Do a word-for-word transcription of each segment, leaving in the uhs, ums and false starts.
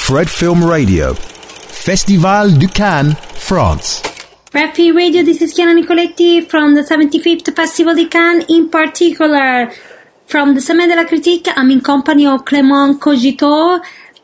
Fred Film Radio, Festival du Cannes, France. Fred Film Radio, this is Chiara Nicoletti from the seventy-fifth Festival di Cannes. In particular, from the Semaine de la Critique, I'm in company of Clément Cogito,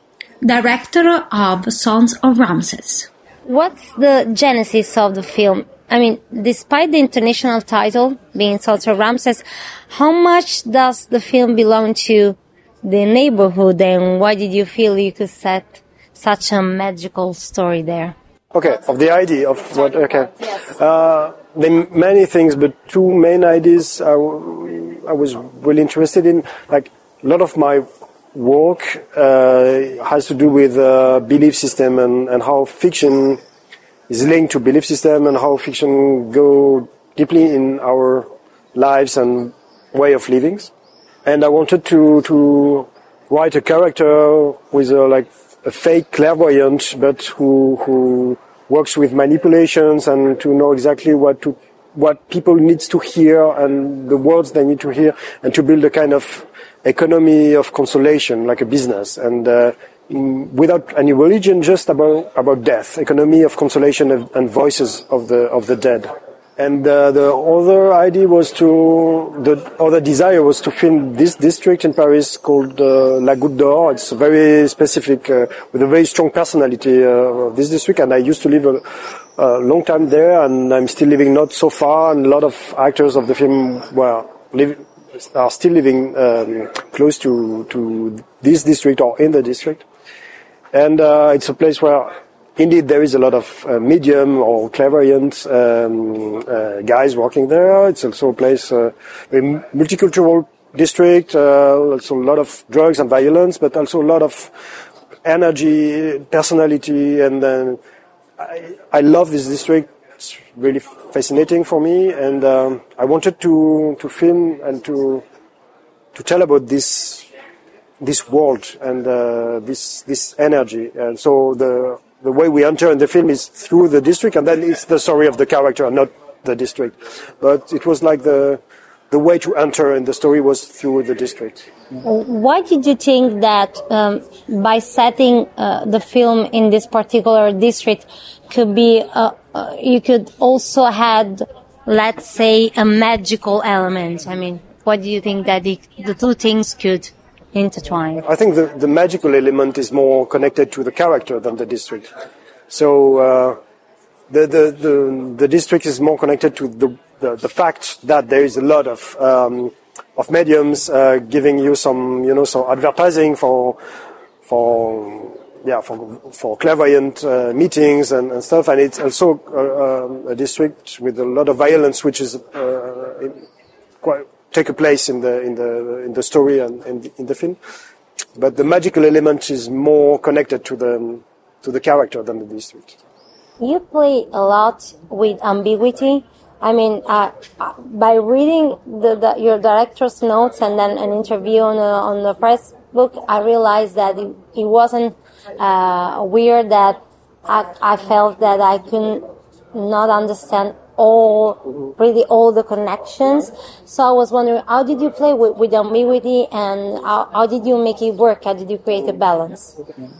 director of Sons of Ramses. What's the genesis of the film? I mean, despite the international title being Sons of Ramses, how much does the film belong to the neighborhood, and why did you feel you could set such a magical story there? Okay, of the idea of what, okay. Uh, there are many things, but two main ideas I, I was really interested in. Like, a lot of my work uh, has to do with uh, belief system and, and how fiction is linked to belief system and how fiction go deeply in our lives and way of living. And I wanted to to write a character with a, like a fake clairvoyant, but who who works with manipulations and to know exactly what to what people needs to hear and the words they need to hear, and to build a kind of economy of consolation, like a business, and uh, without any religion, just about about death, economy of consolation and, and voices of the of the dead. And uh, the other idea was to, the other desire was to film this district in Paris called uh, La Goutte d'Or. It's very specific, uh, with a very strong personality uh, of this district, and I used to live a, a long time there, and I'm still living not so far, and a lot of actors of the film were live, are still living um, close to, to this district or in the district. And uh, it's a place where indeed there is a lot of uh, medium or clairvoyant um, uh, guys working there. It's also a place, uh, a multicultural district, uh, also a lot of drugs and violence, but also a lot of energy, personality, and uh, I, I love this district. It's really fascinating for me, and um, I wanted to to film and to to tell about this this world and uh, this this energy. And so the the way we enter in the film is through the district, and then it's the story of the character, not the district. But it was like the the way to enter in the story was through the district. Why did you think that um, by setting uh, the film in this particular district could be uh, uh, you could also had, let's say, a magical element? I mean, what do you think that the, the two things could intertwine? I think the, the magical element is more connected to the character than the district. So uh, the, the the the district is more connected to the the, the fact that there is a lot of um, of mediums uh, giving you some you know some advertising for for yeah for for clairvoyant uh, meetings and, and stuff, and it's also uh, uh, a district with a lot of violence, which is uh, in, quite. take a place in the in the in the story and in the, in the film, but the magical element is more connected to the to the character than the district. You play a lot with ambiguity. I mean, uh, by reading the, the, your director's notes and then an interview on the, on the press book, I realized that it, it wasn't uh, weird that I, I felt that I could not understand all, really all the connections. So I was wondering, how did you play with, with ambiguity, and how, how did you make it work? How did you create a balance?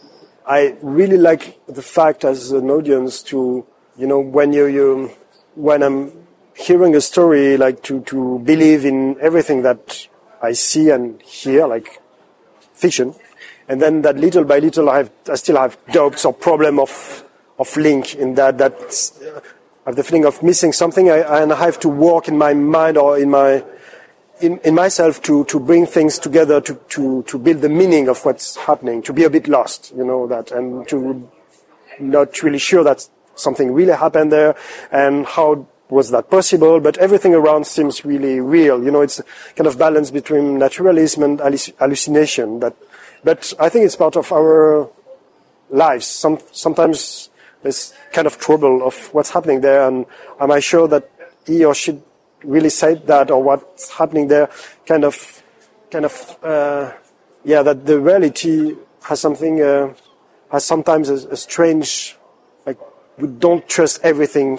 I really like the fact as an audience to, you know, when you, you when I'm hearing a story, like to, to believe in everything that I see and hear, like fiction. And then that little by little I, have, I still have doubts or problem of, of link in that, that's, uh, I have the feeling of missing something, I, and I have to work in my mind or in my in, in myself to, to bring things together to, to, to build the meaning of what's happening, to be a bit lost, you know, that, and to not really sure that something really happened there, and how was that possible, but everything around seems really real, you know, it's a kind of balance between naturalism and hallucination, that, but I think it's part of our lives. Some, sometimes there's kind of trouble of what's happening there, and am I sure that he or she really said that, or what's happening there, kind of, kind of, uh, yeah, that the reality has something, uh, has sometimes a, a strange, like, we don't trust everything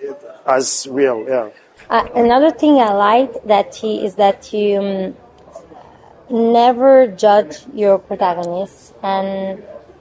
as real, yeah. Uh, another thing I like that he, is that you um, never judge your protagonists, and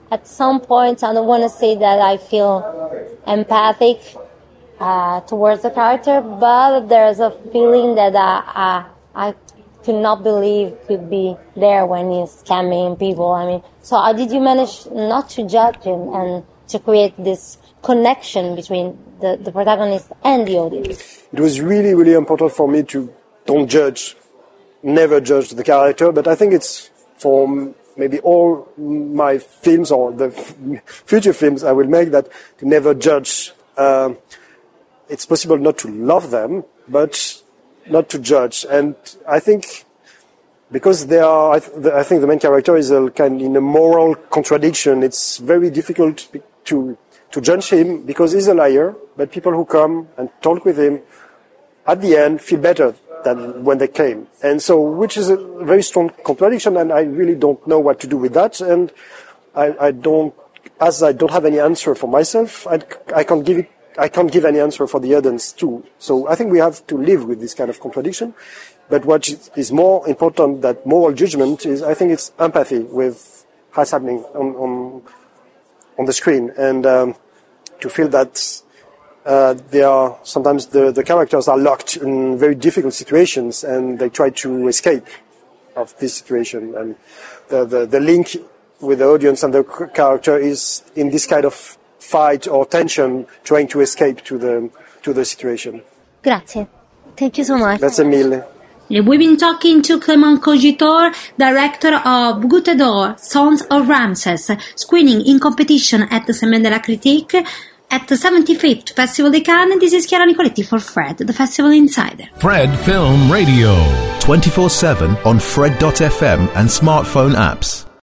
at some point, I don't want to say that I feel empathic uh, towards the character, but there's a feeling that uh, uh, I could not believe could be there when he's scamming people. I mean, so how did you manage not to judge him and to create this connection between the, the protagonist and the audience? It was really, really important for me to don't judge, never judge the character, but I think it's for maybe all my films or the future films I will make that to never judge. Uh, it's possible not to love them, but not to judge. And I think because they are, I, th- I think the main character is a kind in a moral contradiction. It's very difficult to to judge him because he's a liar. But people who come and talk with him, at the end, feel better than when they came. And so, which is a very strong contradiction. And I really don't know what to do with that. And I, I don't, as I don't have any answer for myself, I, I can't give it. I can't give any answer for the audience too. So I think we have to live with this kind of contradiction. But what is more important than moral judgment is, I think, it's empathy with what's happening on on, on the screen, and um, to feel that uh, they are sometimes the, the characters are locked in very difficult situations, and they try to escape of this situation. And the the, the link with the audience and the character is in this kind of fight or tension, trying to escape to the to the situation. Grazie. Thank you so much. Grazie mille. We've been talking to Clément Cogitor, director of Goutte d'Or, Sons of Ramses, screening in competition at the Semaine de la Critique at the seventy-fifth Festival de Cannes. This is Chiara Nicoletti for Fred, the Festival Insider. Fred Film Radio. twenty-four seven on Fred dot f m and smartphone apps.